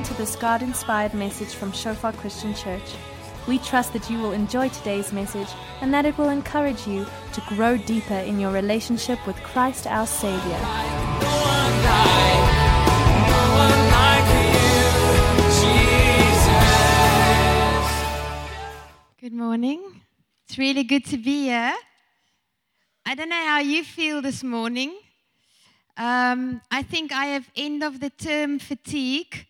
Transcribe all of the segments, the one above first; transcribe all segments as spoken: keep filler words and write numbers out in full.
to this God-inspired message from Shofar Christian Church. We trust that you will enjoy today's message and that it will encourage you to grow deeper in your relationship with Christ our Savior. Good morning. It's really good to be here. I don't know how you feel this morning. Um, I think I have end of the term fatigue.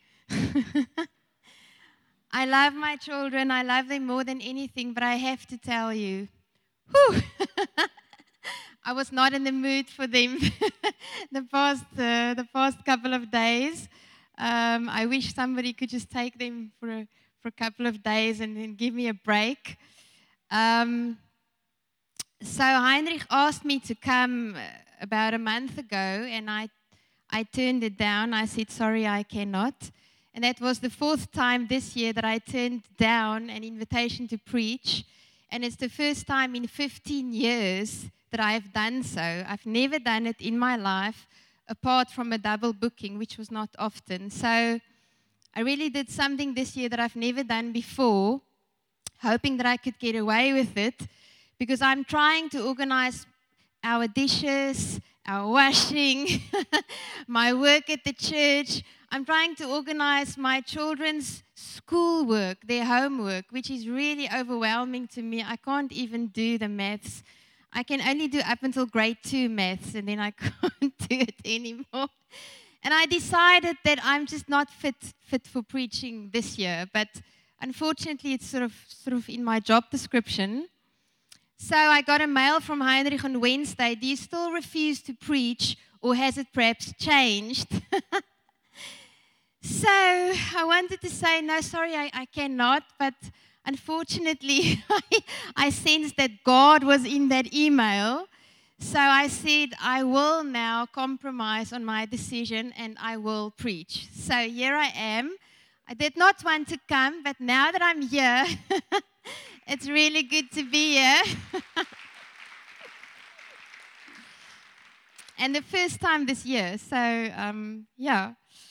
I love my children. I love them more than anything, but I have to tell you, whew, I was not in the mood for them the past uh, the past couple of days. Um, I wish somebody could just take them for a, for a couple of days and then give me a break. Um, so Heinrich asked me to come about a month ago, and I, I turned it down. I said, sorry, I cannot. And that was the fourth time this year that I turned down an invitation to preach. And it's the first time in fifteen years that I've done so. I've never done it in my life, apart from a double booking, which was not often. So I really did something this year that I've never done before, hoping that I could get away with it, because I'm trying to organize our dishes, our washing, my work at the church. I'm trying to organize my children's schoolwork, their homework, which is really overwhelming to me. I can't even do the maths. I can only do up until grade two maths, and then I can't do it anymore. And I decided that I'm just not fit fit for preaching this year. But unfortunately, it's sort of sort of in my job description. So I got a mail from Heinrich on Wednesday. Do you still refuse to preach, or has it perhaps changed? So I wanted to say, no, sorry, I, I cannot. But unfortunately, I, I sensed that God was in that email. So I said, I will now compromise on my decision and I will preach. So here I am. I did not want to come, but now that I'm here, it's really good to be here. And the first time this year, so um, yeah.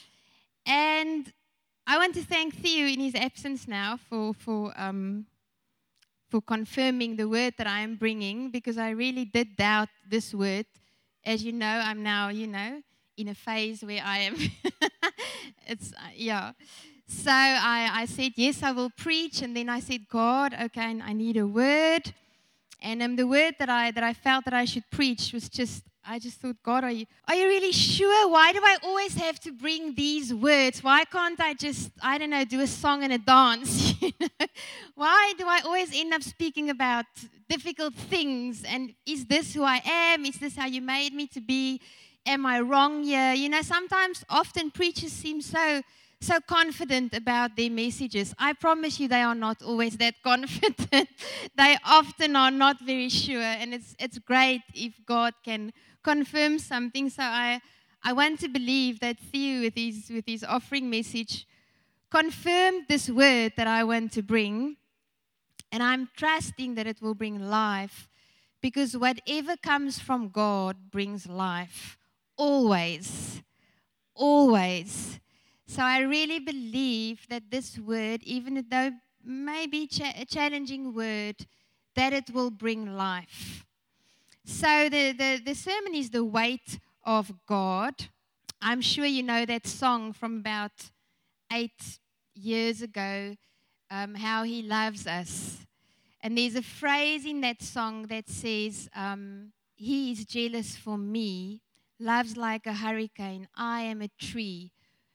And I want to thank Theo in his absence now for for um, for confirming the word that I am bringing, because I really did doubt this word. As you know, I'm now, you know, in a phase where I am, it's, uh, yeah. So I, I said, yes, I will preach. And then I said, God, okay, I need a word. And um, the word that I that I felt that I should preach was just, I just thought, God, are you are you really sure? Why do I always have to bring these words? Why can't I just, I don't know, do a song and a dance? You know? Why do I always end up speaking about difficult things? And is this who I am? Is this how you made me to be? Am I wrong here? You know, sometimes, often preachers seem so so confident about their messages. I promise you they are not always that confident. They often are not very sure. And it's it's great if God can confirm something. So I I want to believe that Theo, with his, with his offering message, confirmed this word that I want to bring. And I'm trusting that it will bring life, because whatever comes from God brings life. Always. Always. So I really believe that this word, even though it may be cha- a challenging word, that it will bring life. So the, the, the sermon is The Weight of God. I'm sure you know that song from about eight years ago, um, How He Loves Us. And there's a phrase in that song that says, um, He is jealous for me, loves like a hurricane, I am a tree,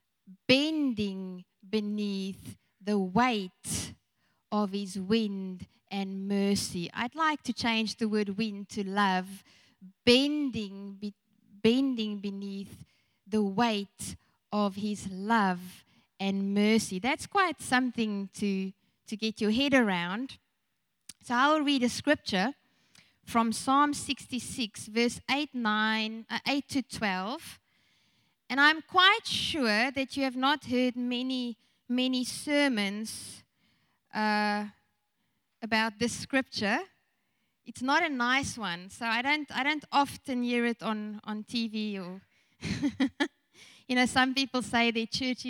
bending beneath the weight of His wind and mercy. I'd like to change the word wind to love, bending, be, bending beneath the weight of His love and mercy. That's quite something to, to get your head around. So I'll read a scripture from Psalm sixty-six, verse eight, nine, uh, eight to twelve. And I'm quite sure that you have not heard many, many sermons uh, about this scripture. It's not a nice one, so I don't, I don't often hear it on, on T V or, you know, some people say their church is,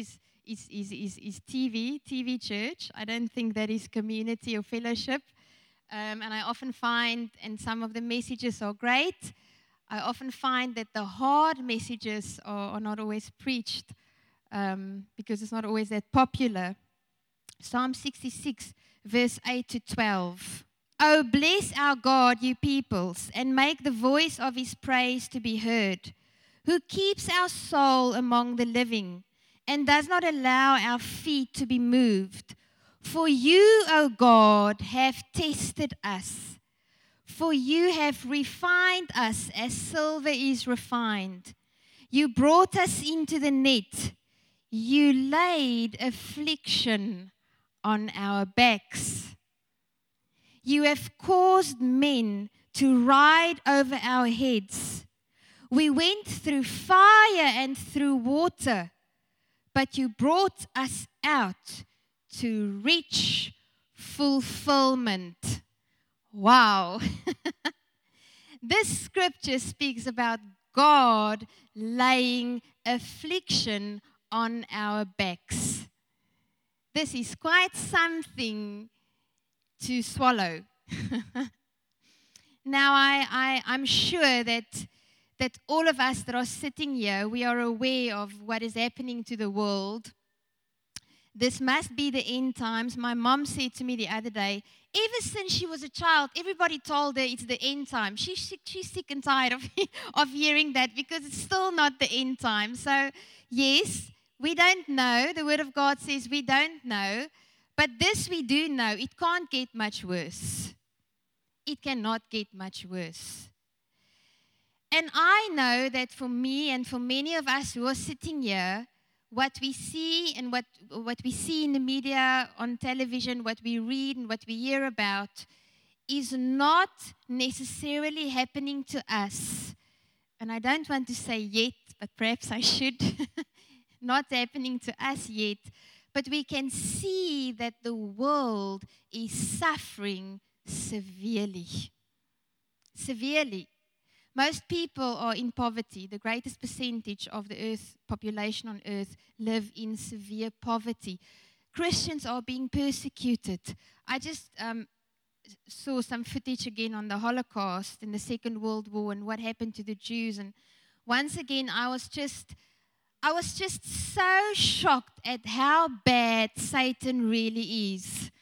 is, is, is, is T V, T V church. I don't think that is community or fellowship. Um, and I often find, and some of the messages are great, I often find that the hard messages are, are not always preached um, because it's not always that popular. Psalm sixty-six, verse eight to twelve. Oh, bless our God, you peoples, and make the voice of his praise to be heard, who keeps our soul among the living and does not allow our feet to be moved. For you, O God, have tested us. For you have refined us as silver is refined. You brought us into the net. You laid affliction on our backs. You have caused men to ride over our heads. We went through fire and through water, but you brought us out to rich fulfillment. Wow. This scripture speaks about God laying affliction on our backs. This is quite something to swallow. Now, I, I, I'm sure that, that all of us that are sitting here, we are aware of what is happening to the world. This must be the end times. My mom said to me the other day, ever since she was a child, everybody told her it's the end time. She, she, she's sick and tired of, of hearing that because it's still not the end time. So, yes, we don't know. The Word of God says we don't know. But this we do know. It can't get much worse. It cannot get much worse. And I know that for me and for many of us who are sitting here, what we see and what, what we see in the media, on television, what we read and what we hear about is not necessarily happening to us. And I don't want to say yet, but perhaps I should. Not happening to us yet. But we can see that the world is suffering severely. Severely. Most people are in poverty. The greatest percentage of the earth population on earth live in severe poverty. Christians are being persecuted. I just um, saw some footage again on the Holocaust and the Second World War and what happened to the Jews. And once again, I was just, I was just so shocked at how bad Satan really is.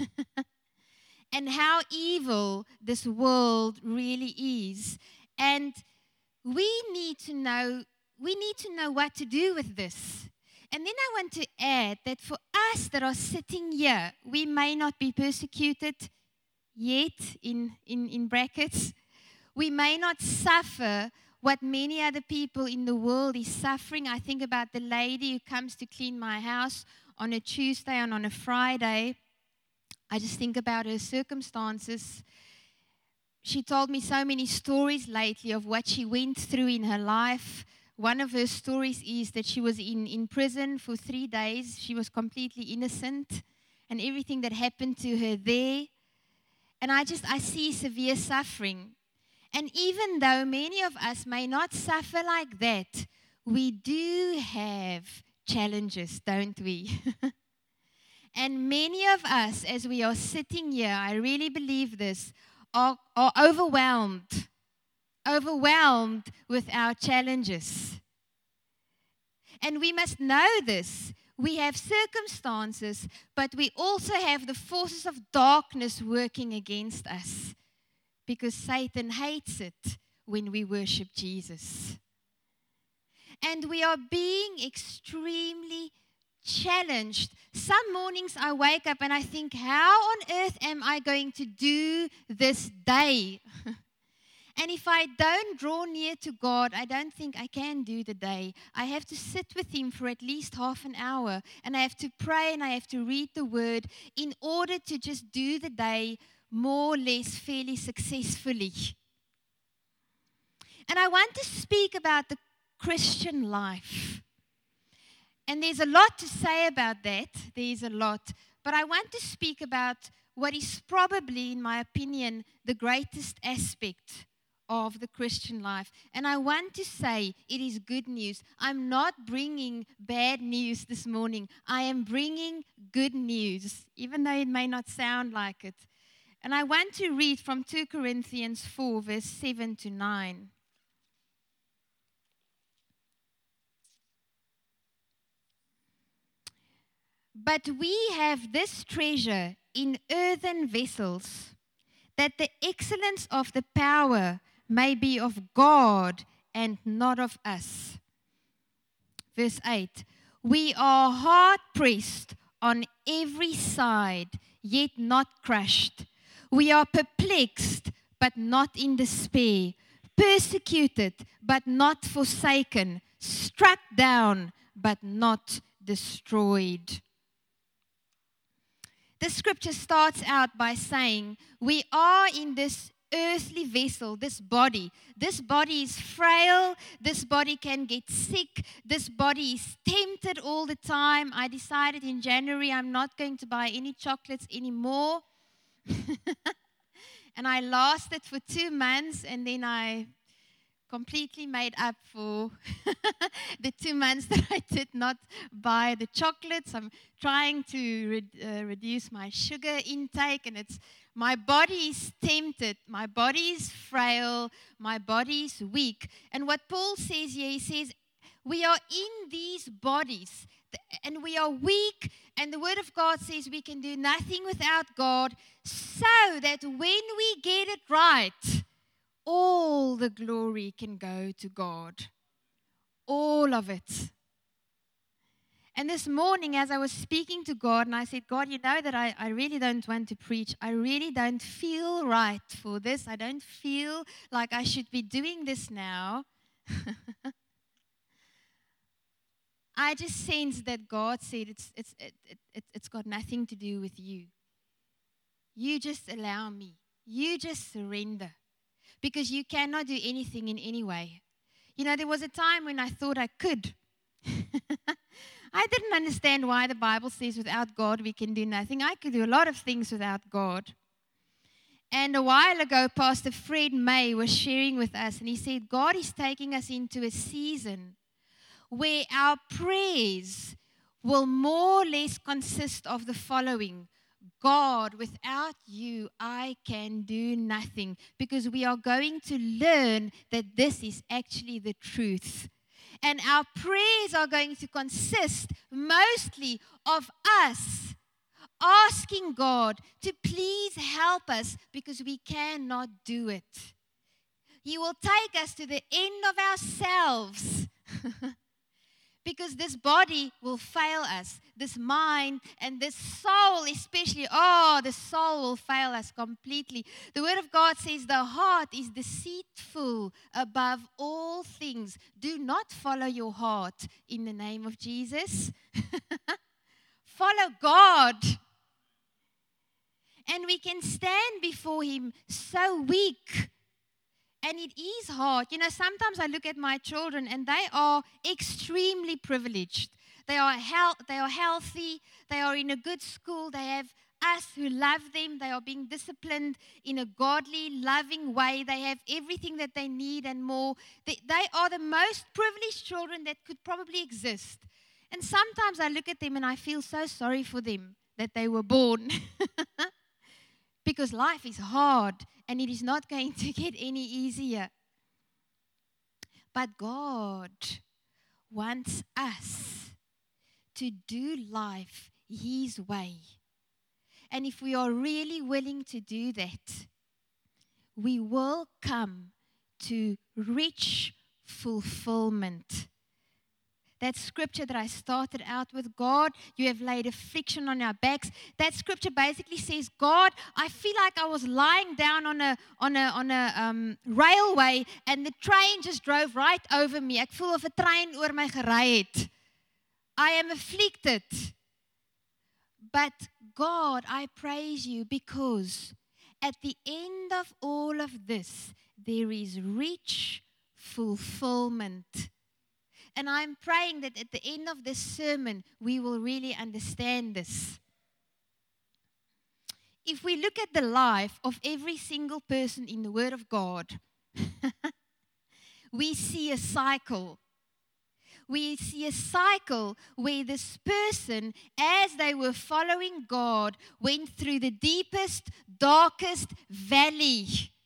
And how evil this world really is. And we need to know, we need to know what to do with this. And then I want to add that for us that are sitting here, we may not be persecuted yet, in, in, in brackets. We may not suffer what many other people in the world is suffering. I think about the lady who comes to clean my house on a Tuesday and on a Friday. I just think about her circumstances. She told me so many stories lately of what she went through in her life. One of her stories is that she was in, in prison for three days. She was completely innocent, and everything that happened to her there. And I just, I see severe suffering. And even though many of us may not suffer like that, we do have challenges, don't we? And many of us, as we are sitting here, I really believe this, Are, are overwhelmed, overwhelmed with our challenges. And we must know this. We have circumstances, but we also have the forces of darkness working against us because Satan hates it when we worship Jesus. And we are being extremely challenged. Some mornings I wake up and I think, how on earth am I going to do this day? And if I don't draw near to God, I don't think I can do the day. I have to sit with Him for at least half an hour, and I have to pray and I have to read the Word in order to just do the day more or less fairly successfully. And I want to speak about the Christian life. And there's a lot to say about that. There's a lot. But I want to speak about what is probably, in my opinion, the greatest aspect of the Christian life. And I want to say it is good news. I'm not bringing bad news this morning. I am bringing good news, even though it may not sound like it. And I want to read from two Corinthians four, verse seven to nine. But we have this treasure in earthen vessels, that the excellence of the power may be of God and not of us. Verse eight, we are hard pressed on every side, yet not crushed. We are perplexed, but not in despair, persecuted, but not forsaken, struck down, but not destroyed. The scripture starts out by saying, we are in this earthly vessel, this body. This body is frail. This body can get sick. This body is tempted all the time. I decided in January I'm not going to buy any chocolates anymore. And I lasted for two months and then I completely made up for the two months that I did not buy the chocolates. I'm trying to re- uh, reduce my sugar intake, and it's my body is tempted, my body is frail, my body is weak. And what Paul says here, he says, we are in these bodies, and we are weak, and the Word of God says we can do nothing without God, so that when we get it right, all the glory can go to God. All of it. And this morning, as I was speaking to God, and I said, God, you know that I, I really don't want to preach. I really don't feel right for this. I don't feel like I should be doing this now. I just sensed that God said it's, it's, it, it, it, it's got nothing to do with you. You just allow me. You just surrender. Because you cannot do anything in any way. You know, there was a time when I thought I could. I didn't understand why the Bible says without God we can do nothing. I could do a lot of things without God. And a while ago, Pastor Fred May was sharing with us, and he said, God is taking us into a season where our prayers will more or less consist of the following. God, without you, I can do nothing, because we are going to learn that this is actually the truth. And our prayers are going to consist mostly of us asking God to please help us, because we cannot do it. He will take us to the end of ourselves. Because this body will fail us, this mind and this soul especially, oh, the soul will fail us completely. The Word of God says the heart is deceitful above all things. Do not follow your heart in the name of Jesus. Follow God. And we can stand before Him so weak. And it is hard. You know, sometimes I look at my children and they are extremely privileged. They are, health, they are healthy. They are in a good school. They have us who love them. They are being disciplined in a godly, loving way. They have everything that they need and more. They, they are the most privileged children that could probably exist. And sometimes I look at them and I feel so sorry for them that they were born. Because life is hard and it is not going to get any easier. But God wants us to do life His way. And if we are really willing to do that, we will come to rich fulfillment. That scripture that I started out with, God, you have laid affliction on our backs. That scripture basically says, God, I feel like I was lying down on a on a on a um, railway and the train just drove right over me. Ek voel of 'n trein oor my gery het. I am afflicted. But God, I praise you, because at the end of all of this, there is rich fulfillment. And I'm praying that at the end of this sermon, we will really understand this. If we look at the life of every single person in the Word of God, we see a cycle. We see a cycle where this person, as they were following God, went through the deepest, darkest valley.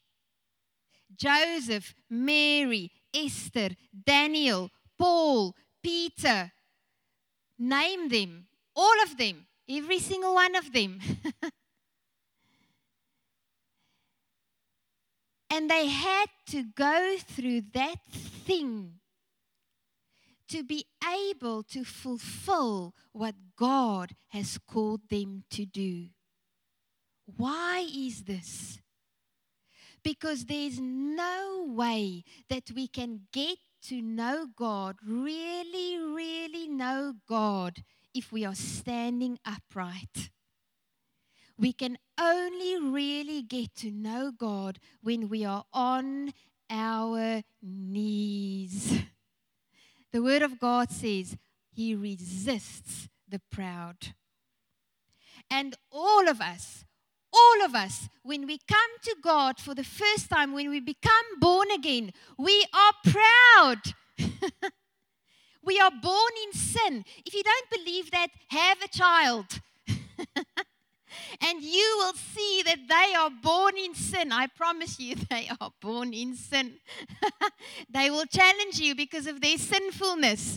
Joseph, Mary, Esther, Daniel, Paul, Peter, name them, all of them, every single one of them. And they had to go through that thing to be able to fulfill what God has called them to do. Why is this? Because there's no way that we can get to know God, really, really know God, if we are standing upright. We can only really get to know God when we are on our knees. The Word of God says He resists the proud. And all of us, all of us, when we come to God for the first time, when we become born again, we are proud. We are born in sin. If you don't believe that, have a child. And you will see that they are born in sin. I promise you, they are born in sin. They will challenge you because of their sinfulness.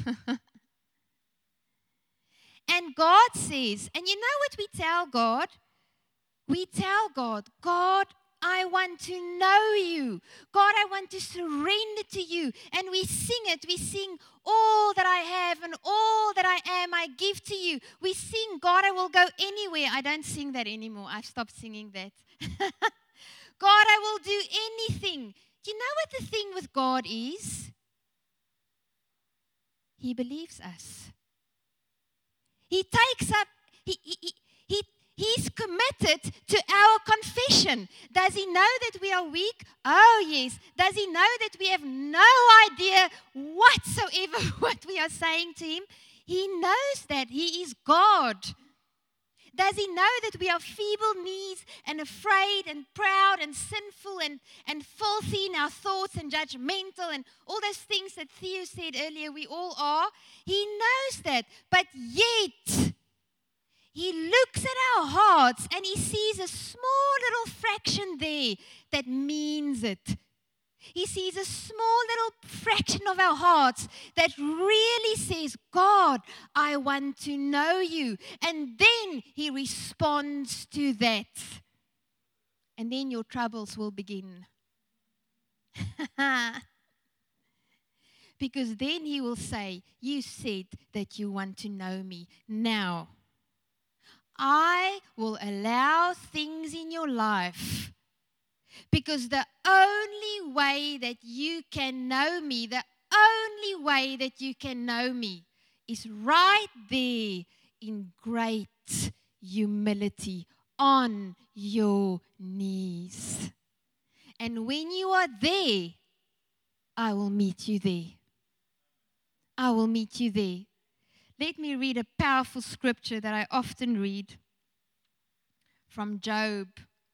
And God says, and you know what we tell God? We tell God, God, I want to know you. God, I want to surrender to you. And we sing it. We sing, all that I have and all that I am, I give to you. We sing, God, I will go anywhere. I don't sing that anymore. I've stopped singing that. God, I will do anything. Do you know what the thing with God is? He believes us. He takes up, he, he, he, he He's committed to our confession. Does he know that we are weak? Oh, yes. Does he know that we have no idea whatsoever what we are saying to him? He knows that he is God. Does he know that we are feeble knees and afraid and proud and sinful and, and filthy in our thoughts and judgmental and all those things that Theo said earlier we all are? He knows that. But yet, he looks at our hearts and he sees a small little fraction there that means it. He sees a small little fraction of our hearts that really says, God, I want to know you. And then he responds to that. And then your troubles will begin. Because then he will say, you said that you want to know me. Now, I will allow things in your life because the only way that you can know me, the only way that you can know me is right there in great humility on your knees. And when you are there, I will meet you there. I will meet you there. Let me read a powerful scripture that I often read from Job.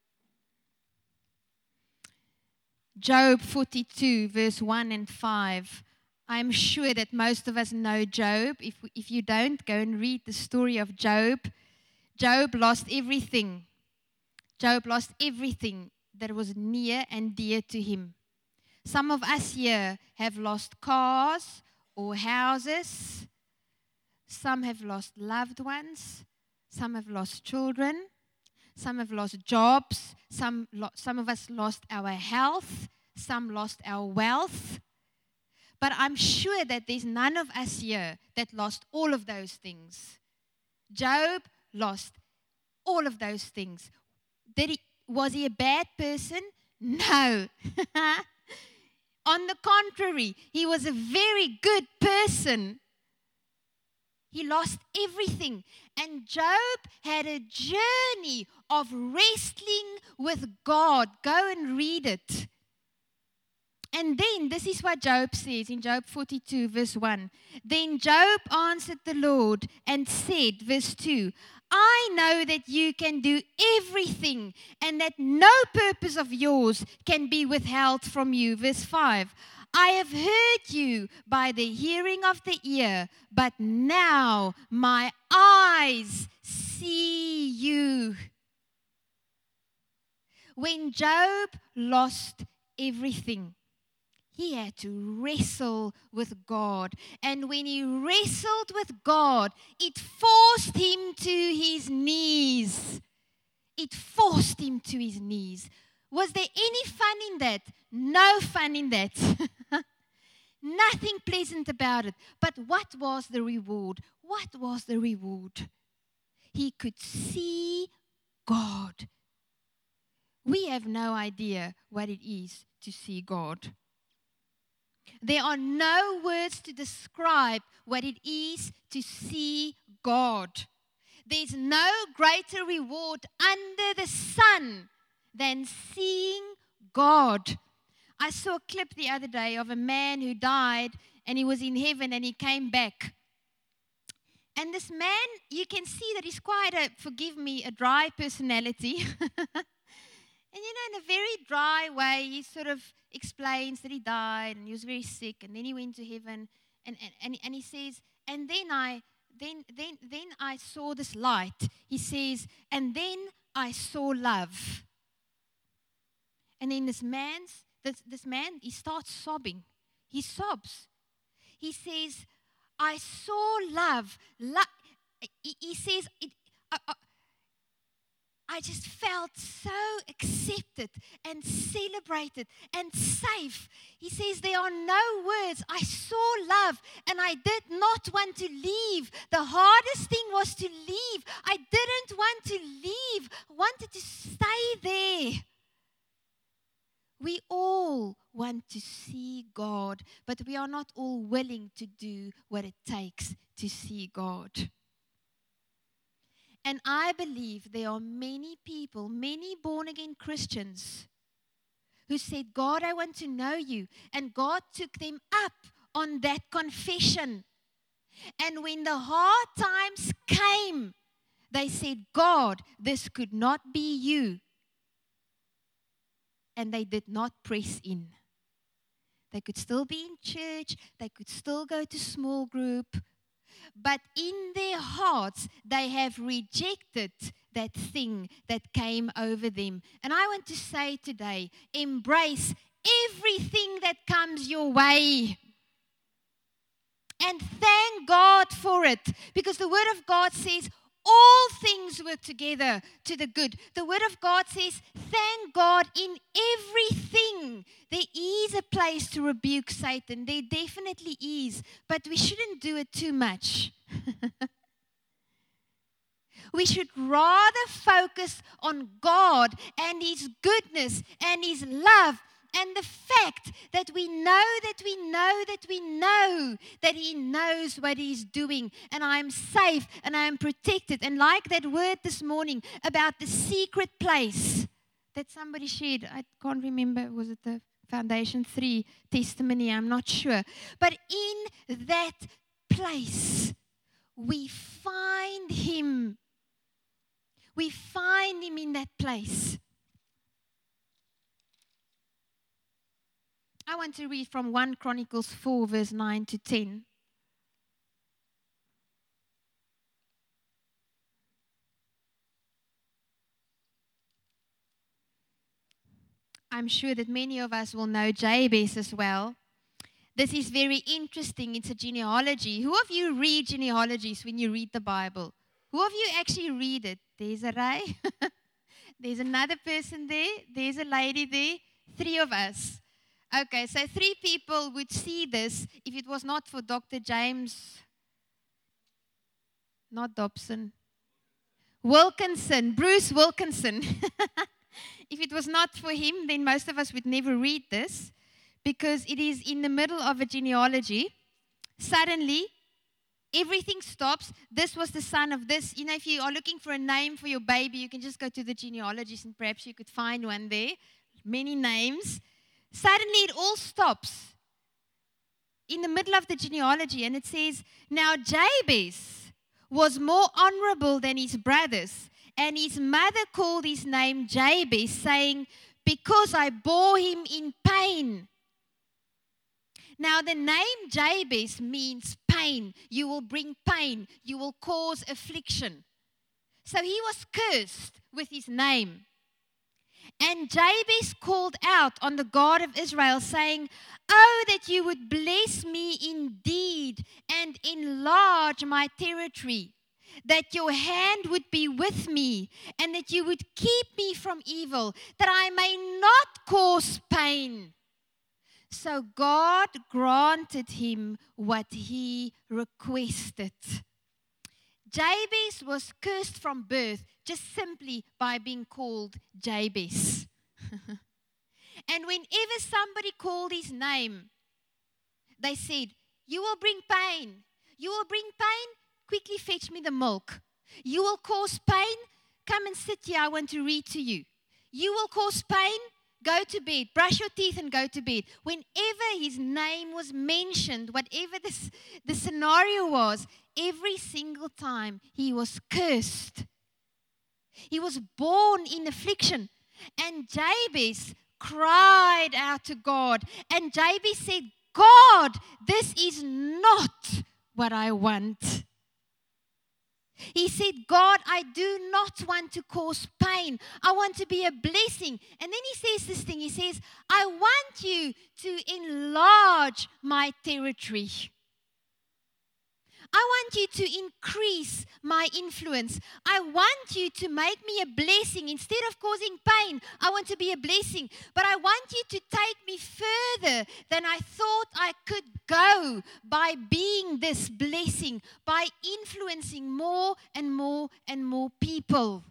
Job forty-two, verse one and five. I'm sure that most of us know Job. If, if you don't, go and read the story of Job. Job lost everything. Job lost everything that was near and dear to him. Some of us here have lost cars or houses. Some have lost loved ones. Some have lost children. Some have lost jobs. Some, lo- some of us lost our health. Some lost our wealth. But I'm sure that there's none of us here that lost all of those things. Job lost all of those things. Did he, was he a bad person? No. On the contrary, he was a very good person. He lost everything. And Job had a journey of wrestling with God. Go and read it. And then, this is what Job says in Job forty-two, verse one. Then Job answered the Lord and said, verse two, I know that you can do everything and that no purpose of yours can be withheld from you. Verse five. I have heard you by the hearing of the ear, but now my eyes see you. When Job lost everything, he had to wrestle with God. And when he wrestled with God, it forced him to his knees. It forced him to his knees. Was there any fun in that? No fun in that. Nothing pleasant about it. But what was the reward? What was the reward? He could see God. We have no idea what it is to see God. There are no words to describe what it is to see God. There's no greater reward under the sun than seeing God. I saw a clip the other day of a man who died and he was in heaven and he came back. And this man, you can see that he's quite a, forgive me, a dry personality. And you know, in a very dry way, he sort of explains that he died and he was very sick and then he went to heaven. And, and, and, and he says, and then I, then, then, then I saw this light. He says, and then I saw love. And then this man's, this, this man, he starts sobbing. He sobs. He says, I saw love. Lo- he, he says, it, uh, uh, I just felt so accepted and celebrated and safe. He says, there are no words. I saw love and I did not want to leave. The hardest thing was to leave. I didn't want to leave. I wanted to stay there. We all want to see God, but we are not all willing to do what it takes to see God. And I believe there are many people, many born-again Christians who said, God, I want to know you. And God took them up on that confession. And when the hard times came, they said, God, this could not be you. And they did not press in. They could still be in church. They could still go to small group. But in their hearts, they have rejected that thing that came over them. And I want to say today, embrace everything that comes your way. And thank God for it. Because the Word of God says, all things work together to the good. The Word of God says, thank God in everything. There is a place to rebuke Satan. There definitely is. But we shouldn't do it too much. We should rather focus on God and His goodness and His love. And the fact that we know that we know that we know that He knows what He's doing. And I'm safe and I'm protected. And like that word this morning about the secret place that somebody shared. I can't remember. Was it the Foundation three testimony? I'm not sure. But in that place, we find Him. We find Him in that place. I want to read from First Chronicles four, verse nine to ten. I'm sure that many of us will know Jabez as well. This is very interesting. It's a genealogy. Who of you read genealogies when you read the Bible? Who of you actually read it? There's a Ray. There's another person there. There's a lady there. Three of us. Okay, so three people would see this if it was not for Doctor James, not Dobson, Wilkinson, Bruce Wilkinson. If it was not for him, then most of us would never read this because it is in the middle of a genealogy. Suddenly, everything stops. This was the son of this. You know, if you are looking for a name for your baby, you can just go to the genealogies and perhaps you could find one there. Many names. Suddenly it all stops in the middle of the genealogy and it says, now Jabez was more honorable than his brothers. And his mother called his name Jabez, saying, because I bore him in pain. Now, the name Jabez means pain. You will bring pain. You will cause affliction. So he was cursed with his name. And Jabez called out on the God of Israel, saying, oh, that you would bless me indeed and enlarge my territory, that your hand would be with me, and that you would keep me from evil, that I may not cause pain. So God granted him what he requested. Jabez was cursed from birth just simply by being called Jabez. And whenever somebody called his name, they said, you will bring pain. You will bring pain? Quickly fetch me the milk. You will cause pain? Come and sit here. I want to read to you. You will cause pain? Go to bed. Brush your teeth and go to bed. Whenever his name was mentioned, whatever this, the scenario was, every single time he was cursed. He was born in affliction. And Jabez cried out to God. And Jabez said, God, this is not what I want. He said, God, I do not want to cause pain. I want to be a blessing. And then he says this thing. He says, I want you to enlarge my territory. I want you to increase my influence. I want you to make me a blessing. Instead of causing pain, I want to be a blessing. But I want you to take me further than I thought I could go by being this blessing, by influencing more and more and more people.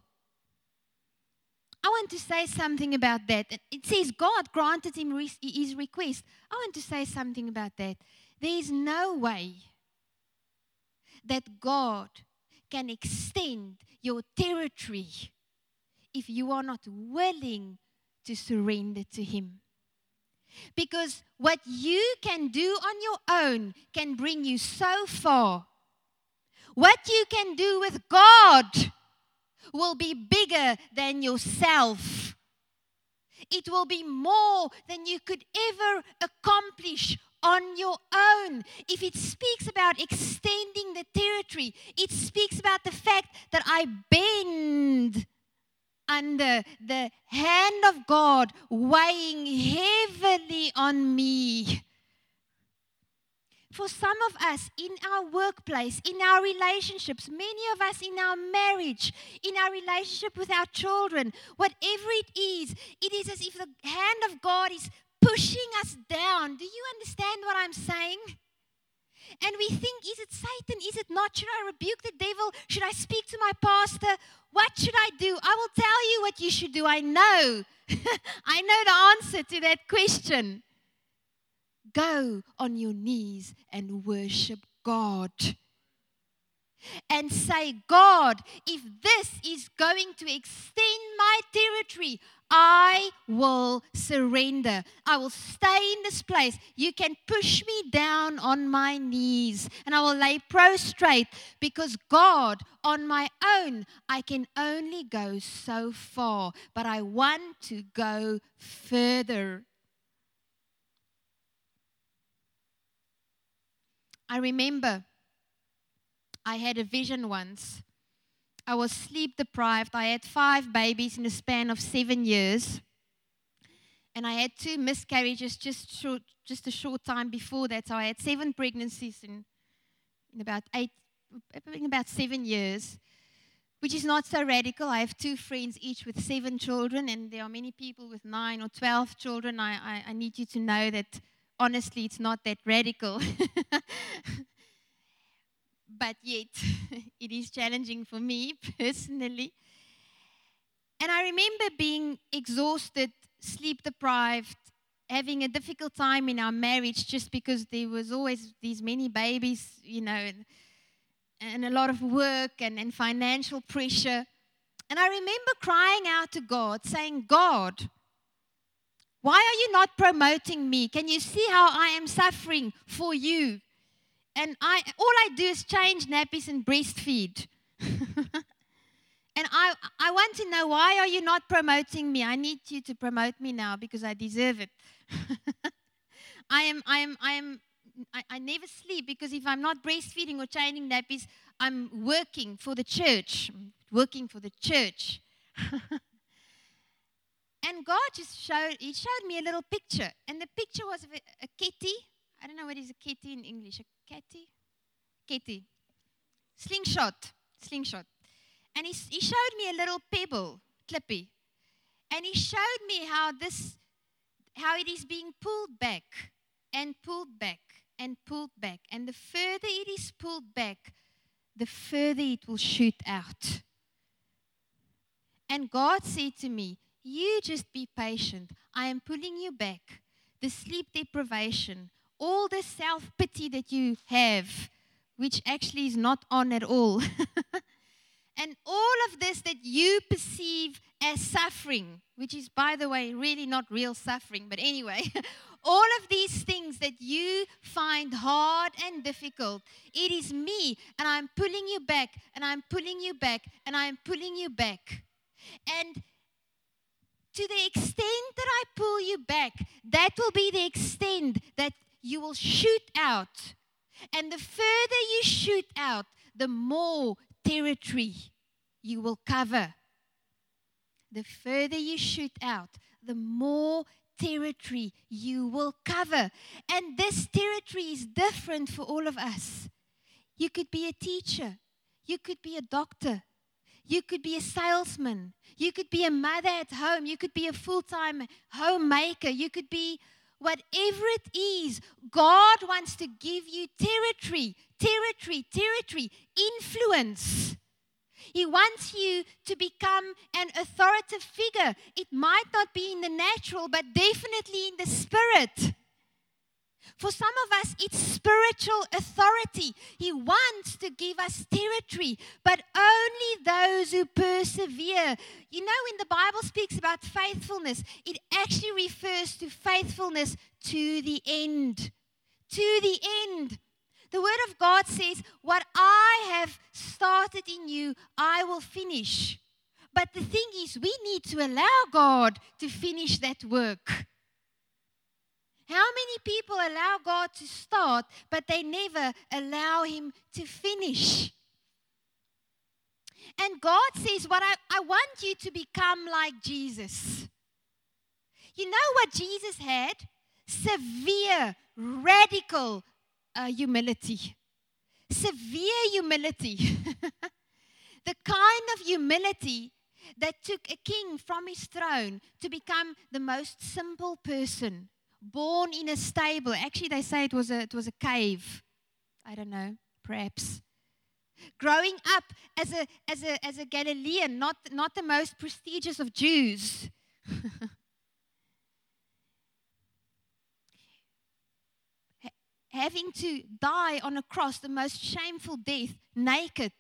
I want to say something about that. It says God granted him his request. I want to say something about that. There is no way that God can extend your territory if you are not willing to surrender to him. Because what you can do on your own can bring you so far. What you can do with God will be bigger than yourself. It will be more than you could ever accomplish on your own. If it speaks about extending the territory, it speaks about the fact that I bend under the hand of God weighing heavily on me. For some of us in our workplace, in our relationships, many of us in our marriage, in our relationship with our children, whatever it is, it is as if the hand of God is pushing us down. Do you understand what I'm saying? And we think, is it Satan? Is it not? Should I rebuke the devil? Should I speak to my pastor? What should I do? I will tell you what you should do. I know. I know the answer to that question. Go on your knees and worship God. And say, God, if this is going to extend my territory, I will surrender. I will stay in this place. You can push me down on my knees and I will lay prostrate, because God, on my own, I can only go so far, but I want to go further. I remember I had a vision once. I was sleep deprived. I had five babies in a span of seven years. And I had two miscarriages just short, just a short time before that. So I had seven pregnancies in, in about eight, in about seven years, which is not so radical. I have two friends each with seven children, and there are many people with nine or twelve children. I, I, I need you to know that, honestly, it's not that radical. But yet, it is challenging for me personally. And I remember being exhausted, sleep deprived, having a difficult time in our marriage just because there was always these many babies, you know, and, and a lot of work and, and financial pressure. And I remember crying out to God, saying, God, why are you not promoting me? Can you see how I am suffering for you? and I all I do is change nappies and breastfeed. And I, I want to know, why are you not promoting me? I need you to promote me now because I deserve it. I am, I am, I am, I, I never sleep because if I'm not breastfeeding or changing nappies, I'm working for the church. Working for the church. And God just showed, He showed me a little picture. And the picture was of a, a kitty. I don't know what is a kitty in English. A kitty? Kitty. Slingshot. Slingshot. And he, he showed me a little pebble, Clippy. And he showed me how this, how it is being pulled back and pulled back and pulled back. And the further it is pulled back, the further it will shoot out. And God said to me, you just be patient. I am pulling you back. The sleep deprivation, all the self-pity that you have, which actually is not on at all. And all of this that you perceive as suffering, which is, by the way, really not real suffering, but anyway, all of these things that you find hard and difficult, it is me, and I'm pulling you back, and I'm pulling you back, and I'm pulling you back. And to the extent that I pull you back, that will be the extent that you will shoot out. And the further you shoot out, the more territory you will cover. The further you shoot out, the more territory you will cover. And this territory is different for all of us. You could be a teacher. You could be a doctor. You could be a salesman. You could be a mother at home. You could be a full-time homemaker. You could be whatever it is. God wants to give you territory, territory, territory, influence. He wants you to become an authoritative figure. It might not be in the natural, but definitely in the spirit. For some of us, it's spiritual authority. He wants to give us territory, but only those who persevere. You know, when the Bible speaks about faithfulness, it actually refers to faithfulness to the end. To the end. The Word of God says, what I have started in you, I will finish. But the thing is, we need to allow God to finish that work. How many people allow God to start, but they never allow Him to finish? And God says, what I, I want you to become like Jesus. You know what Jesus had? Severe, radical uh, humility. Severe humility. The kind of humility that took a king from his throne to become the most simple person. Born in a stable. Actually, they say it was a, it was a cave. I don't know, perhaps. Growing up as a, as a, as a Galilean, not, not the most prestigious of Jews. ha- having to die on a cross, the most shameful death, naked.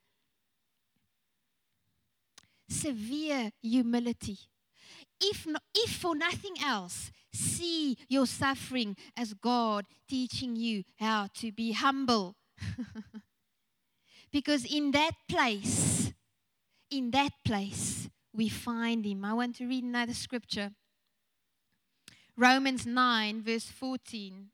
Severe humility. If, no, if for nothing else, see your suffering as God teaching you how to be humble. Because in that place, in that place, we find Him. I want to read another scripture. Romans nine, verse fourteen.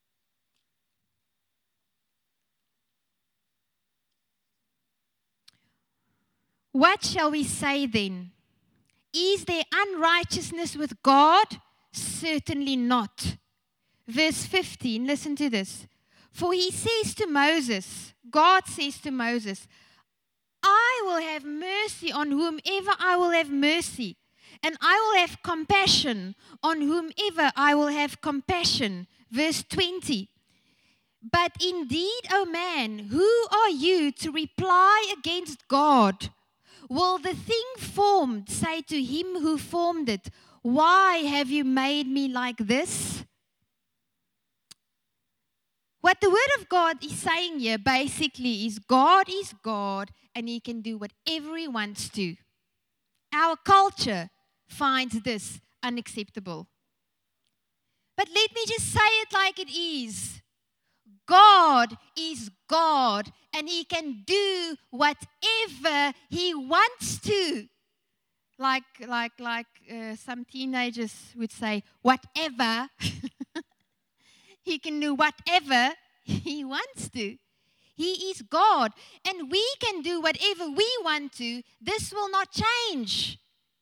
What shall we say then? Is there unrighteousness with God? Certainly not. Verse fifteen, listen to this. For He says to Moses, God says to Moses, I will have mercy on whomever I will have mercy, and I will have compassion on whomever I will have compassion. Verse twenty. But indeed, O man, who are you to reply against God? Will the thing formed say to Him who formed it, why have you made me like this? What the Word of God is saying here basically is God is God and He can do whatever He wants to. Our culture finds this unacceptable. But let me just say it like it is. God is God, and He can do whatever He wants to. Like, like, like uh, some teenagers would say, whatever. He can do whatever He wants to. He is God, and we can do whatever we want to. This will not change.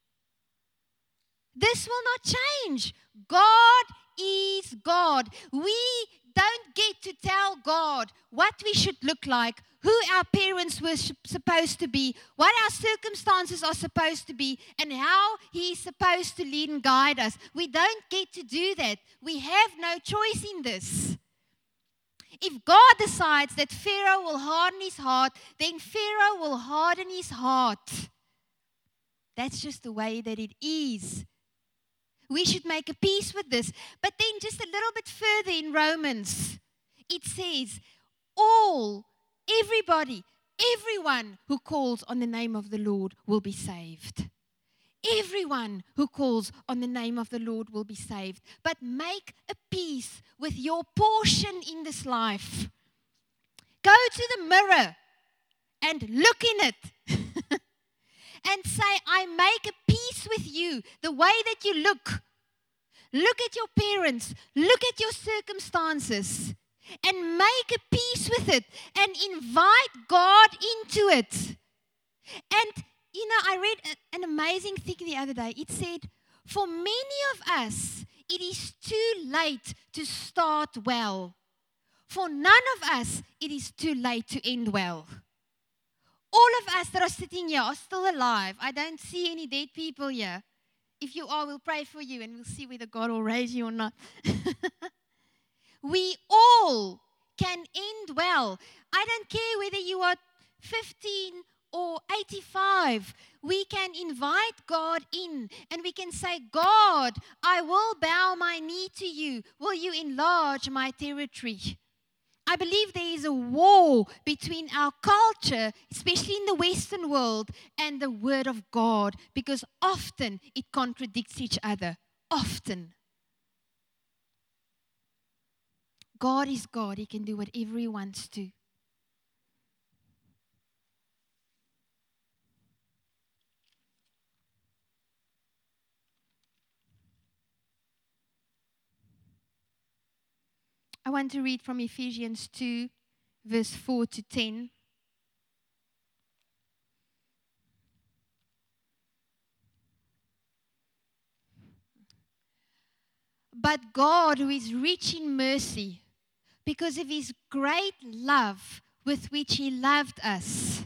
This will not change. God is God. We don't get to tell God what we should look like, who our parents were supposed to be, what our circumstances are supposed to be, and how He is supposed to lead and guide us. We don't get to do that. We have no choice in this. If God decides that Pharaoh will harden his heart, then Pharaoh will harden his heart. That's just the way that it is. We should make a peace with this. But then just a little bit further in Romans, it says, all, everybody, everyone who calls on the name of the Lord will be saved. Everyone who calls on the name of the Lord will be saved. But make a peace with your portion in this life. Go to the mirror and look in it. And say, I make a peace with you. The way that you look. Look at your parents. Look at your circumstances. And make a peace with it. And invite God into it. And, you know, I read an amazing thing the other day. It said, for many of us, it is too late to start well. For none of us, it is too late to end well. All of us that are sitting here are still alive. I don't see any dead people here. If you are, we'll pray for you and we'll see whether God will raise you or not. We all can end well. I don't care whether you are fifteen or eighty-five. We can invite God in and we can say, God, I will bow my knee to you. Will you enlarge my territory? I believe there is a war between our culture, especially in the Western world, and the Word of God, because often it contradicts each other. Often. God is God. He can do whatever He wants to. I want to read from Ephesians two, verse four to ten. But God, who is rich in mercy, because of His great love with which He loved us,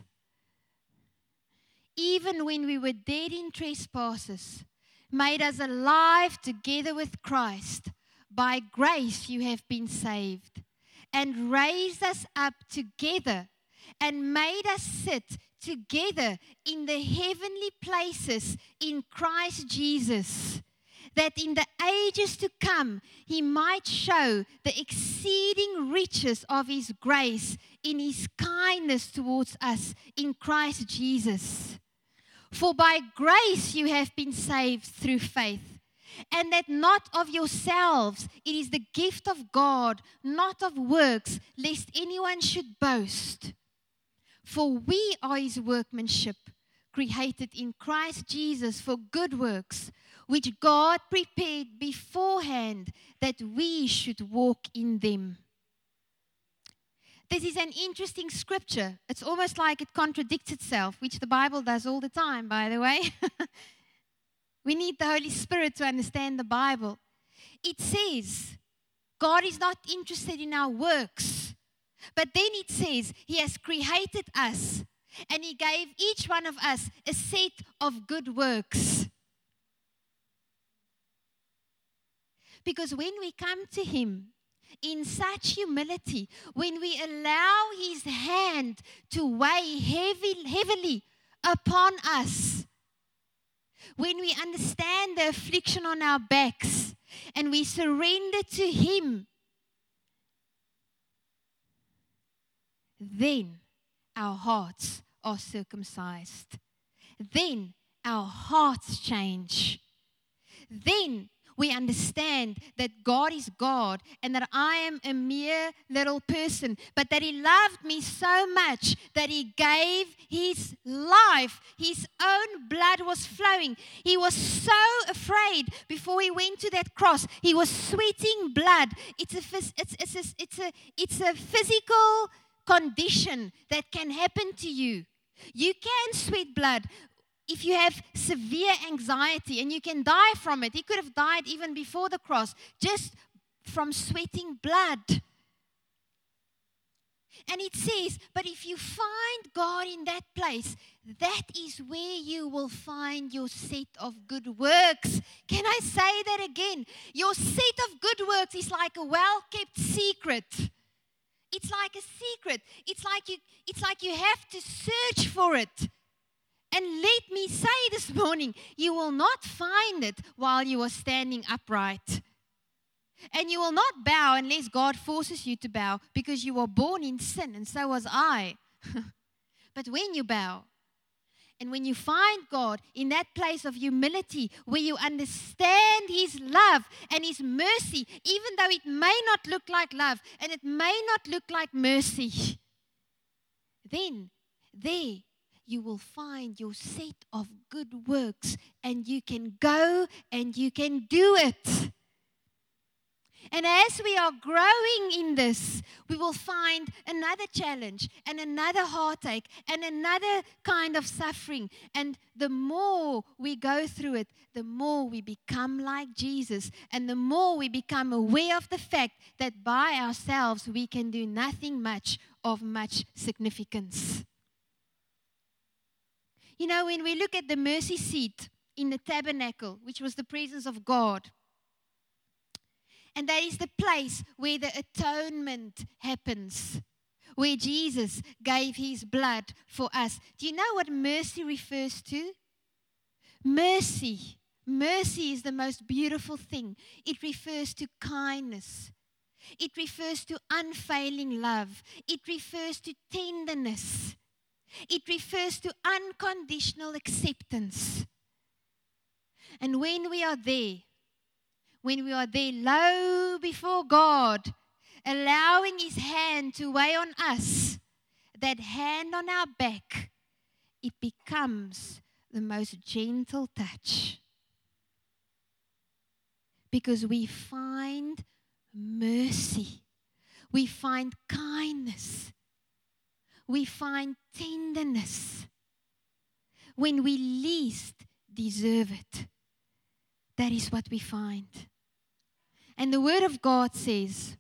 even when we were dead in trespasses, made us alive together with Christ. By grace you have been saved, and raised us up together, and made us sit together in the heavenly places in Christ Jesus, that in the ages to come He might show the exceeding riches of His grace in His kindness towards us in Christ Jesus. For by grace you have been saved through faith. And that not of yourselves, it is the gift of God, not of works, lest anyone should boast. For we are His workmanship, created in Christ Jesus for good works, which God prepared beforehand that we should walk in them. This is an interesting scripture. It's almost like it contradicts itself, which the Bible does all the time, by the way. We need the Holy Spirit to understand the Bible. It says, God is not interested in our works. But then it says, He has created us. And He gave each one of us a set of good works. Because when we come to Him in such humility, when we allow His hand to weigh heavy, heavily upon us, when we understand the affliction on our backs and we surrender to Him, then our hearts are circumcised. Then our hearts change. Then we understand that God is God and that I am a mere little person, but that He loved me so much that He gave His life. His own blood was flowing. He was so afraid before He went to that cross. He was sweating blood. It's a, phys- it's, it's, a, it's, a, it's a physical condition that can happen to you. You can sweat blood if you have severe anxiety, and you can die from it. He could have died even before the cross, just from sweating blood. And it says, but if you find God in that place, that is where you will find your set of good works. Can I say that again? Your set of good works is like a well-kept secret. It's like a secret. It's like you, it's like you have to search for it. And let me say this morning, you will not find it while you are standing upright. And you will not bow unless God forces you to bow, because you were born in sin, and so was I. But when you bow, and when you find God in that place of humility, where you understand His love and His mercy, even though it may not look like love, and it may not look like mercy, then there you will find your set of good works, and you can go and you can do it. And as we are growing in this, we will find another challenge and another heartache and another kind of suffering. And the more we go through it, the more we become like Jesus, and the more we become aware of the fact that by ourselves we can do nothing much of much significance. You know, when we look at the mercy seat in the tabernacle, which was the presence of God, and that is the place where the atonement happens, where Jesus gave His blood for us. Do you know what mercy refers to? Mercy. Mercy is the most beautiful thing. It refers to kindness. It refers to unfailing love. It refers to tenderness. It refers to unconditional acceptance. And when we are there, when we are there low before God, allowing His hand to weigh on us, that hand on our back, it becomes the most gentle touch. Because we find mercy. We find kindness. We find tenderness when we least deserve it. That is what we find. And the Word of God says,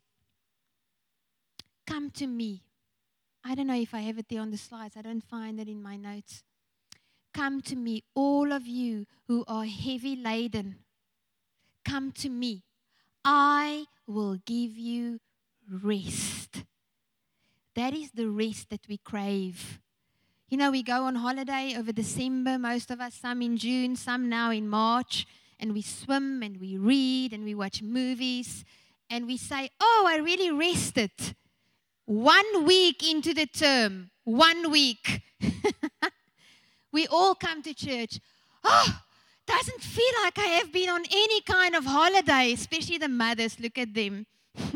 come to me. I don't know if I have it there on the slides. I don't find it in my notes. Come to me, all of you who are heavy laden. Come to me. I will give you rest. That is the rest that we crave. You know, we go on holiday over December, most of us, some in June, some now in March, and we swim and we read and we watch movies, and we say, oh, I really rested. One week into the term, one week, we all come to church. Oh, doesn't feel like I have been on any kind of holiday, especially the mothers. Look at them.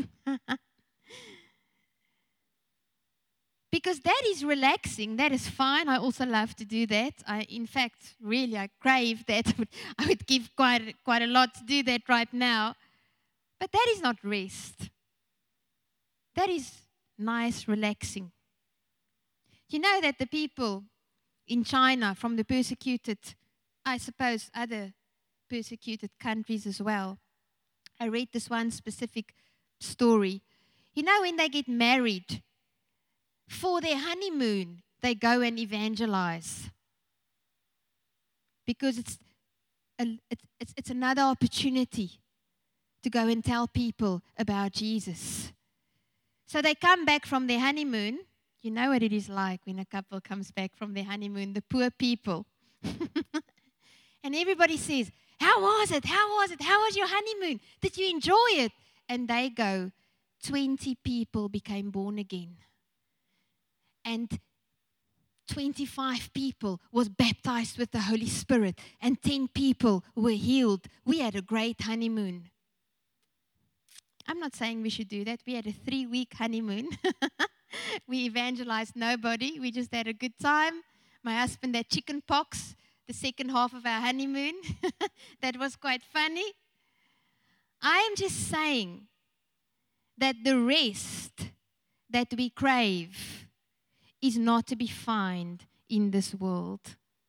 Because that is relaxing, that is fine. I also love to do that. I, in fact, really, I crave that. I would give quite, quite a lot to do that right now. But that is not rest. That is nice, relaxing. You know that the people in China, from the persecuted, I suppose other persecuted countries as well. I read this one specific story. You know, when they get married, for their honeymoon, they go and evangelize. Because it's, a, it's, it's, it's another opportunity to go and tell people about Jesus. So they come back from their honeymoon. You know what it is like when a couple comes back from their honeymoon, the poor people. And everybody says, how was it? How was it? How was your honeymoon? Did you enjoy it? And they go, twenty people became born again. And twenty-five people was baptized with the Holy Spirit and ten people were healed. We had a great honeymoon. I'm not saying we should do that. We had a three-week honeymoon. We evangelized nobody. We just had a good time. My husband had chicken pox the second half of our honeymoon. That was quite funny. I am just saying that the rest that we crave is not to be found in this world.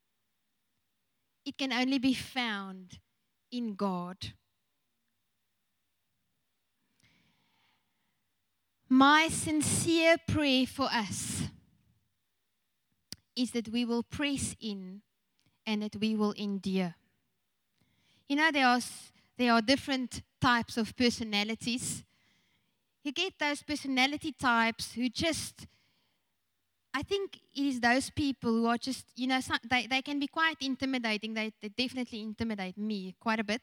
It can only be found in God. My sincere prayer for us is that we will press in and that we will endure. You know, there are, there are different types of personalities. You get those personality types who just, I think it is those people who are just, you know, some, they, they can be quite intimidating. They, they definitely intimidate me quite a bit.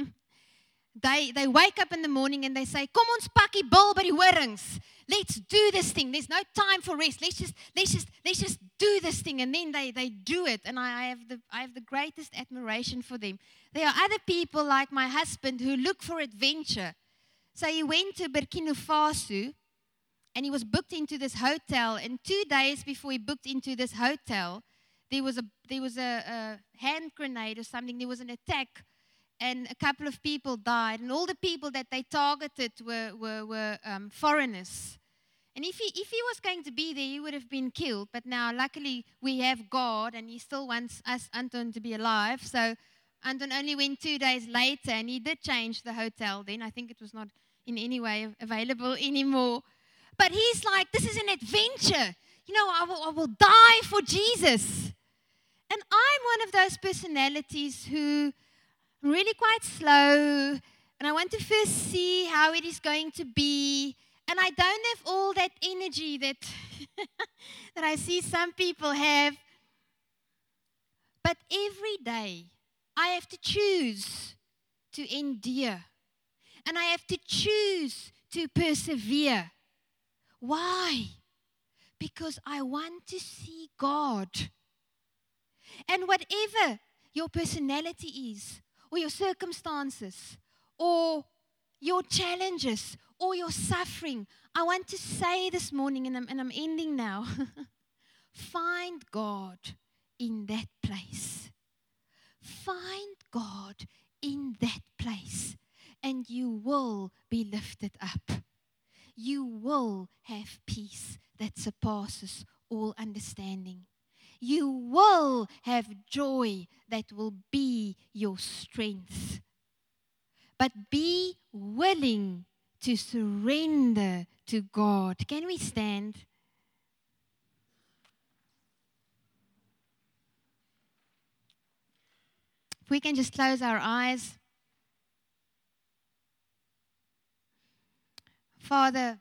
They they wake up in the morning and they say, "Kom ons pakkie bil by die horings. Let's do this thing. There's no time for rest. Let's just let's just let's just do this thing." And then they, they do it. And I, I have the I have the greatest admiration for them. There are other people like my husband who look for adventure. So he went to Burkina Faso and he was booked into this hotel. And two days before he booked into this hotel, there was a there was a, a hand grenade or something. There was an attack. And a couple of people died. And all the people that they targeted were, were, were um, foreigners. And if he, if he was going to be there, he would have been killed. But now, luckily, we have God, and he still wants us, Anton, to be alive. So Anton only went two days later, and he did change the hotel then. I think it was not in any way available anymore. But he's like, this is an adventure. You know, I will, I will die for Jesus. And I'm one of those personalities who... I'm really quite slow, and I want to first see how it is going to be. And I don't have all that energy that, that I see some people have. But every day, I have to choose to endure. And I have to choose to persevere. Why? Because I want to see God. And whatever your personality is, or your circumstances, or your challenges, or your suffering, I want to say this morning, and I'm, and I'm ending now, find God in that place. Find God in that place, and you will be lifted up. You will have peace that surpasses all understanding. You will have joy that will be your strength. But be willing to surrender to God. Can we stand? If we can just close our eyes. Father,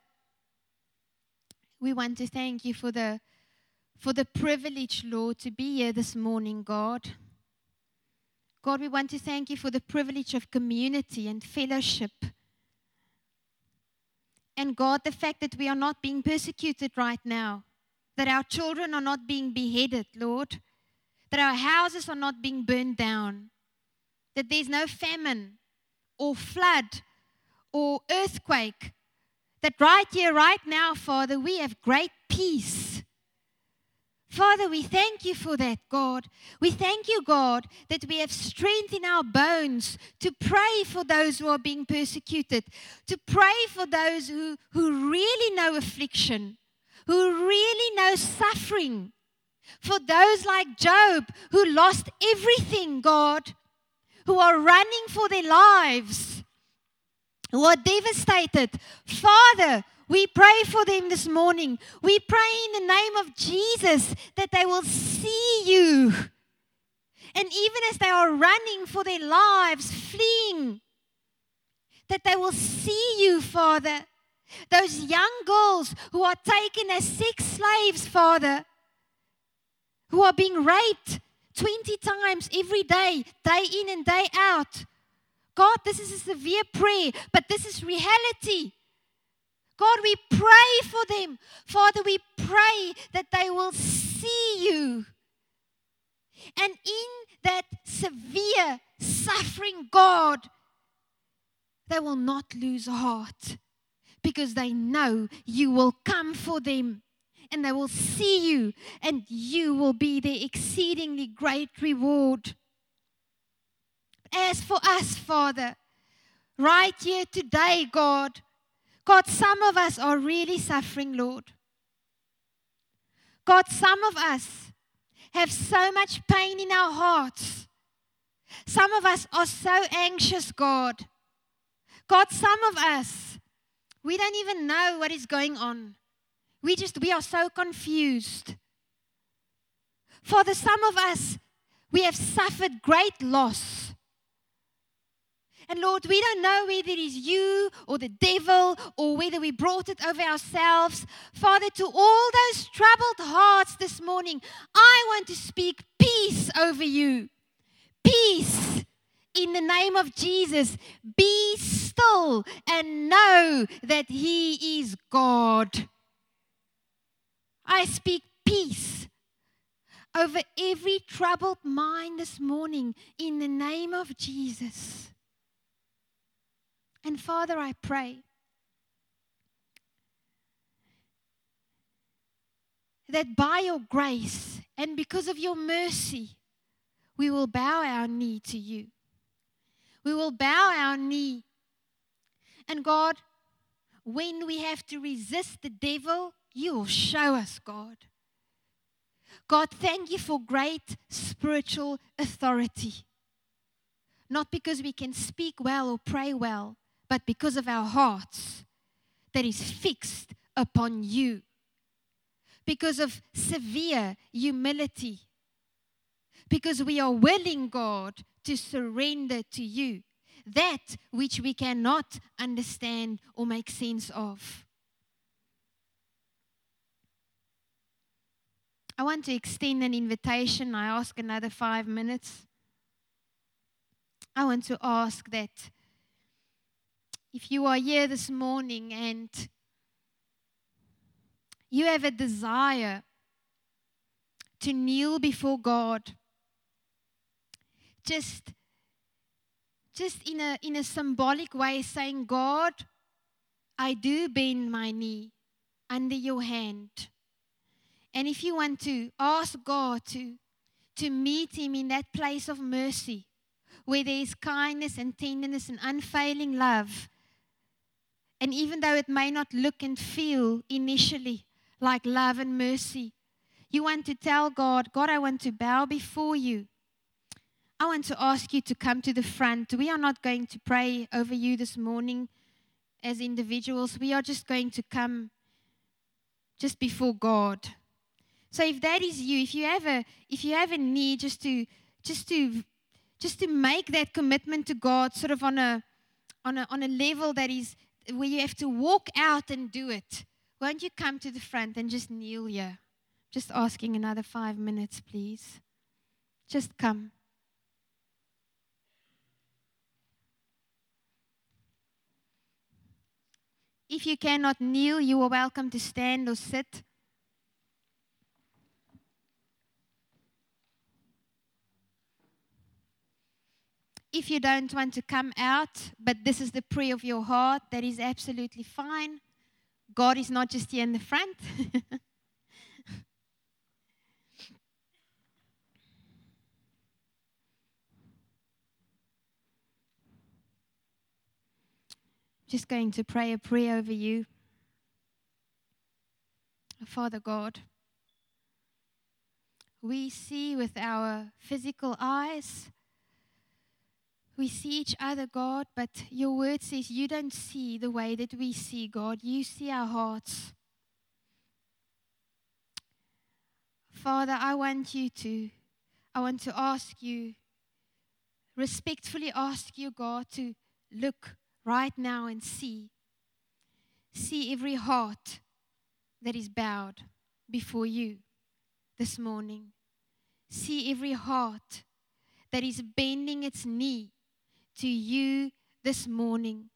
we want to thank you for the For the privilege, Lord, to be here this morning, God. God, we want to thank you for the privilege of community and fellowship. And God, the fact that we are not being persecuted right now, that our children are not being beheaded, Lord, that our houses are not being burned down, that there's no famine or flood or earthquake, that right here, right now, Father, we have great peace. Father, we thank you for that, God. We thank you, God, that we have strength in our bones to pray for those who are being persecuted, to pray for those who, who really know affliction, who really know suffering, for those like Job who lost everything, God, who are running for their lives, who are devastated. Father, we pray for them this morning. We pray in the name of Jesus that they will see you. And even as they are running for their lives, fleeing, that they will see you, Father. Those young girls who are taken as sex slaves, Father, who are being raped twenty times every day, day in and day out. God, this is a severe prayer, but this is reality. God, we pray for them. Father, we pray that they will see see you. And in that severe suffering, God, they will not lose heart because they know you will come for them and they will see you and you will be their exceedingly great reward. As for us, Father, right here today, God, God, some of us are really suffering, Lord. God, some of us have so much pain in our hearts. Some of us are so anxious, God. God, some of us, we don't even know what is going on. We just, we are so confused. Father, some of us, we have suffered great loss. And Lord, we don't know whether it is you or the devil or whether we brought it over ourselves. Father, to all those troubled hearts this morning, I want to speak peace over you. Peace in the name of Jesus. Be still and know that He is God. I speak peace over every troubled mind this morning in the name of Jesus. And Father, I pray that by your grace and because of your mercy, we will bow our knee to you. We will bow our knee. And God, when we have to resist the devil, you will show us, God. God, thank you for great spiritual authority. Not because we can speak well or pray well, but because of our hearts that is fixed upon you. Because of severe humility. Because we are willing, God, to surrender to you that which we cannot understand or make sense of. I want to extend an invitation. I ask another five minutes. I want to ask that if you are here this morning and you have a desire to kneel before God, just, just in a, in a symbolic way saying, God, I do bend my knee under your hand. And if you want to ask God to, to meet Him in that place of mercy, where there is kindness and tenderness and unfailing love, and even though it may not look and feel initially like love and mercy, you want to tell God, God, I want to bow before you. I want to ask you to come to the front. We are not going to pray over you this morning as individuals. We are just going to come just before God. So if that is you, if you have a if you have a need just to just to just to make that commitment to God sort of on a on a on a level that is where you have to walk out and do it, won't you come to the front and just kneel here? Just asking another five minutes, please. Just come. If you cannot kneel, you are welcome to stand or sit. If you don't want to come out, but this is the prayer of your heart, that is absolutely fine. God is not just here in the front. Just going to pray a prayer over you. Father God, we see with our physical eyes. We see each other, God, but your word says you don't see the way that we see, God. You see our hearts. Father, I want you to, I want to ask you, respectfully ask you, God, to look right now and see. See every heart that is bowed before you this morning. See every heart that is bending its knee to you this morning.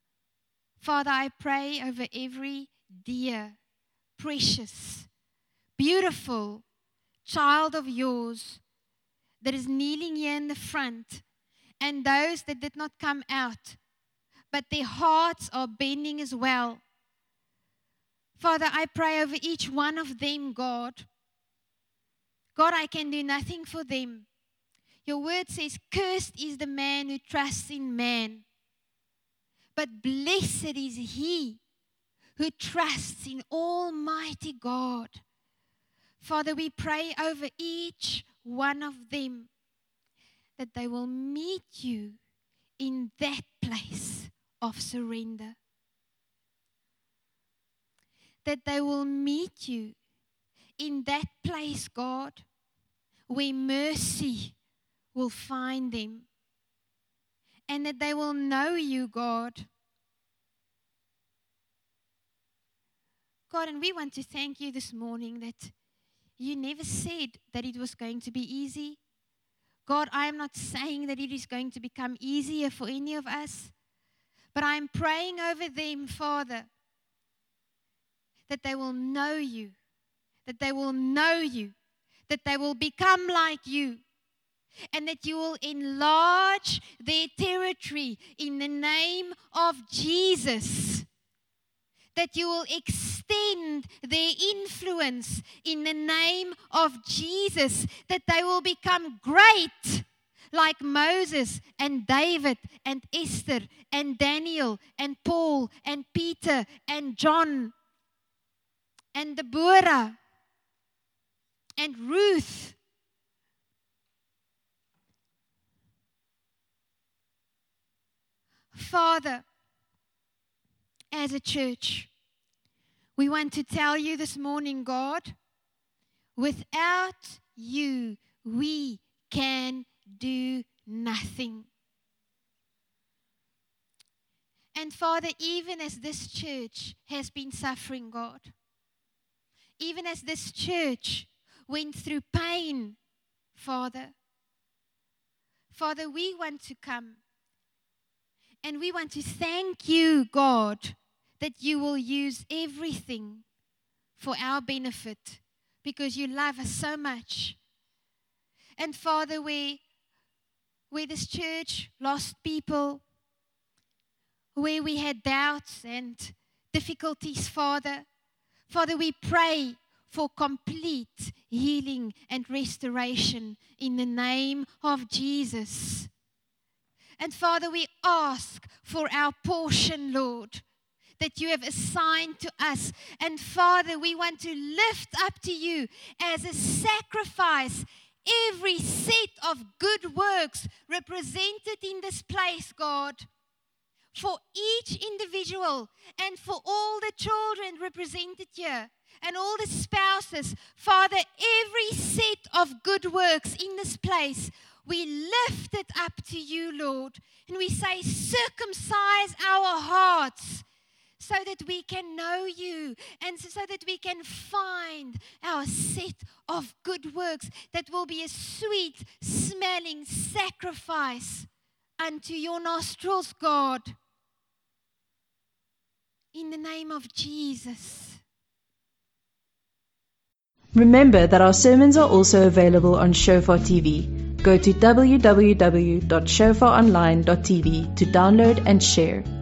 Father, I pray over every dear, precious, beautiful child of yours that is kneeling here in the front, and those that did not come out, but their hearts are bending as well. Father, I pray over each one of them, God. God, I can do nothing for them. Your word says, cursed is the man who trusts in man, but blessed is he who trusts in Almighty God. Father, we pray over each one of them that they will meet you in that place of surrender. That they will meet you in that place, God, where mercy will find them. And that they will know you, God. God, and we want to thank you this morning that you never said that it was going to be easy. God, I am not saying that it is going to become easier for any of us, but I am praying over them, Father, that they will know you, that they will know you, that they will become like you, and that you will enlarge their territory in the name of Jesus. That you will extend their influence in the name of Jesus. That they will become great like Moses and David and Esther and Daniel and Paul and Peter and John and Deborah and Ruth. Father, as a church, we want to tell you this morning, God, without you, we can do nothing. And Father, even as this church has been suffering, God, even as this church went through pain, Father, Father, we want to come and we want to thank you, God, that you will use everything for our benefit because you love us so much. And Father, where, where this church lost people, where we had doubts and difficulties, Father, Father, we pray for complete healing and restoration in the name of Jesus. And Father, we ask for our portion, Lord, that you have assigned to us. And Father, we want to lift up to you as a sacrifice every set of good works represented in this place, God, for each individual and for all the children represented here and all the spouses. Father, every set of good works in this place, we lift it up to you, Lord, and we say, circumcise our hearts so that we can know you and so that we can find our set of good works that will be a sweet smelling sacrifice unto your nostrils, God. In the name of Jesus. Remember that our sermons are also available on Shofar T V. Go to w w w dot shofar online dot t v to download and share.